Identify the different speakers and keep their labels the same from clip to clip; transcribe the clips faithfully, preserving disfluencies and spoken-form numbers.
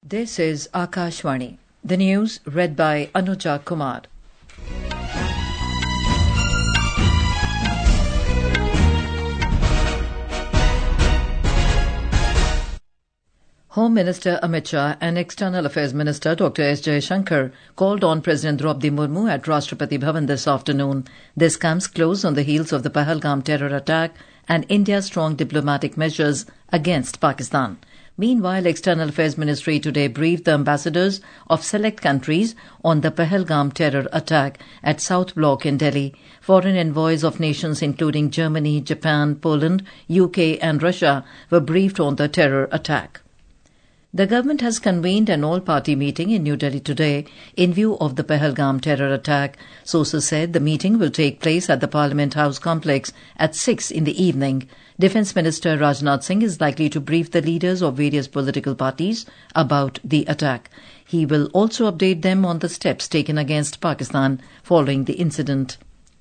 Speaker 1: This is Akashvani. The news read by Anuja Kumar. Home Minister Amit Shah and External Affairs Minister Doctor S. Jaishankar called on President Draupadi Murmu at Rashtrapati Bhavan this afternoon. This comes close on the heels of the Pahalgam terror attack and India's strong diplomatic measures against Pakistan. Meanwhile, External Affairs Ministry today briefed the ambassadors of select countries on the Pahalgam terror attack at South Block in Delhi. Foreign envoys of nations including Germany, Japan, Poland, U K and Russia were briefed on the terror attack. The government has convened an all-party meeting in New Delhi today in view of the Pahalgam terror attack. Sources said the meeting will take place at the Parliament House complex at six in the evening. Defence Minister Rajnath Singh is likely to brief the leaders of various political parties about the attack. He will also update them on the steps taken against Pakistan following the incident.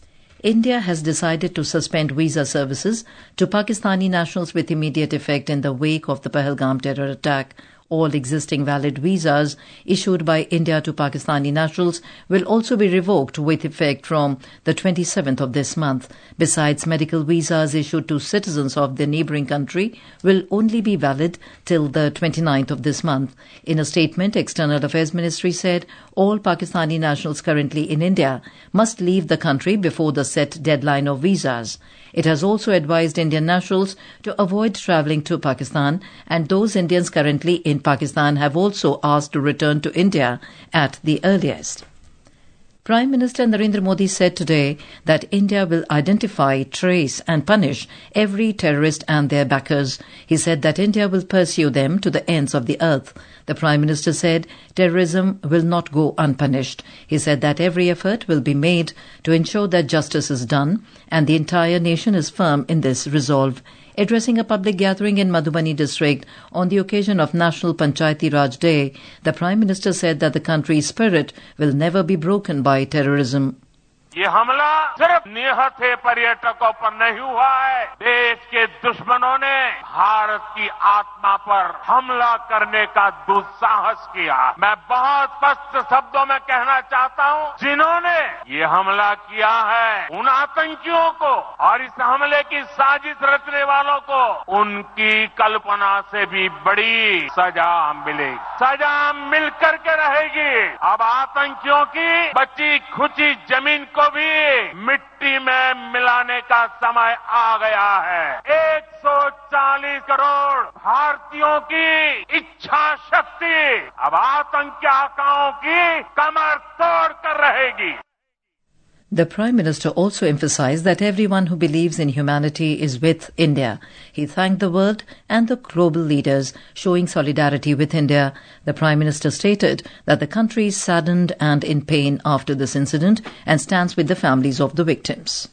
Speaker 1: India has decided to suspend visa services to Pakistani nationals with immediate effect in the wake of the Pahalgam terror attack. All existing valid visas issued by India to Pakistani nationals will also be revoked with effect from the twenty-seventh of this month. Besides, medical visas issued to citizens of the neighbouring country will only be valid till the twenty-ninth of this month. In a statement, External Affairs Ministry said all Pakistani nationals currently in India must leave the country before the set deadline of visas. It has also advised Indian nationals to avoid travelling to Pakistan, and those Indians currently in Pakistan have also asked to return to India at the earliest. Prime Minister Narendra Modi said today that India will identify, trace and punish every terrorist and their backers. He said that India will pursue them to the ends of the earth. The Prime Minister said terrorism will not go unpunished. He said that every effort will be made to ensure that justice is done, and the entire nation is firm in this resolve. Addressing a public gathering in Madhubani district on the occasion of National Panchayati Raj Day, the Prime Minister said that the country's spirit will never be broken by terrorism.
Speaker 2: ये हमला सिर्फ निहत्थे पर्यटकों पर नहीं हुआ है, देश के दुश्मनों ने भारत की आत्मा पर हमला करने का दुस्साहस किया। मैं बहुत स्पष्ट शब्दों में कहना चाहता हूं, जिन्होंने ये हमला किया है उन आतंकियों को और इस हमले की साजिश रचने वालों को उनकी कल्पना से भी बड़ी सजा मिलेगी, सजा मिलकर के रहेगी। अब आतंकियों की बची खुची जमीन को भी मिट्टी में मिलाने का समय आ गया है। एक सौ चालीस करोड़ भारतीयों की इच्छा शक्ति अब आतंकी आकाओं की कमर तोड़ कर रहेगी।
Speaker 1: The Prime Minister also emphasized that everyone who believes in humanity is with India. He thanked the world and the global leaders showing solidarity with India. The Prime Minister stated that the country is saddened and in pain after this incident and stands with the families of the victims.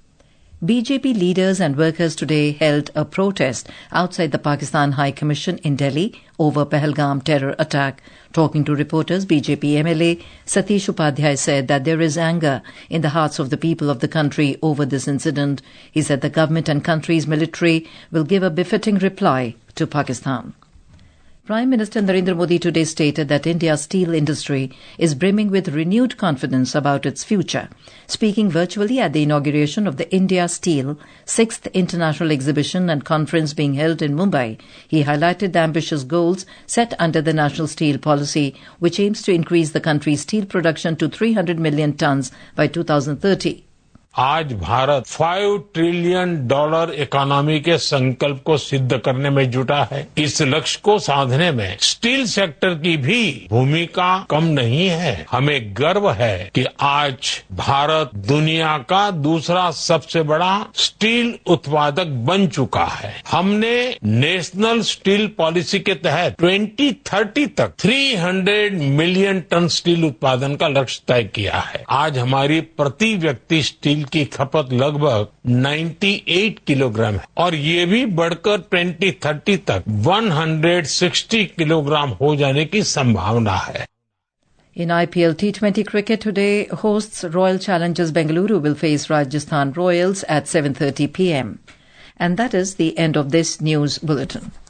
Speaker 1: B J P leaders and workers today held a protest outside the Pakistan High Commission in Delhi over Pahalgam terror attack. Talking to reporters, B J P M L A Satish Upadhyay said that there is anger in the hearts of the people of the country over this incident. He said the government and country's military will give a befitting reply to Pakistan. Prime Minister Narendra Modi today stated that India's steel industry is brimming with renewed confidence about its future. Speaking virtually at the inauguration of the India Steel sixth International Exhibition and Conference being held in Mumbai, he highlighted the ambitious goals set under the National Steel Policy, which aims to increase the country's steel production to three hundred million tons by two thousand thirty.
Speaker 3: आज Bharat five trillion dollar economy के संकल्प को सिद्ध करने में जुटा है। इस लक्ष्य को साधने में स्टील सेक्टर की भी भूमिका कम नहीं है। हमें गर्व है कि आज भारत दुनिया का दूसरा सबसे बड़ा स्टील उत्पादक बन चुका है। हमने नेशनल स्टील पॉलिसी के तहत ट्वेंटी थर्टी तक तीन सौ मिलियन टन स्टील उत्पादन का लक्ष्य तय किया है। आज हमारी प्रति व्यक्ति स्टील की खपत लगभग अट्ठानवे किलोग्राम है और ये भी बढ़कर ट्वेंटी थर्टी तक एक सौ साठ किलोग्राम हो जाने की संभावना है।
Speaker 1: In I P L T twenty cricket today, hosts Royal Challengers Bengaluru will face Rajasthan Royals at seven thirty p m. And that is the end of this news bulletin.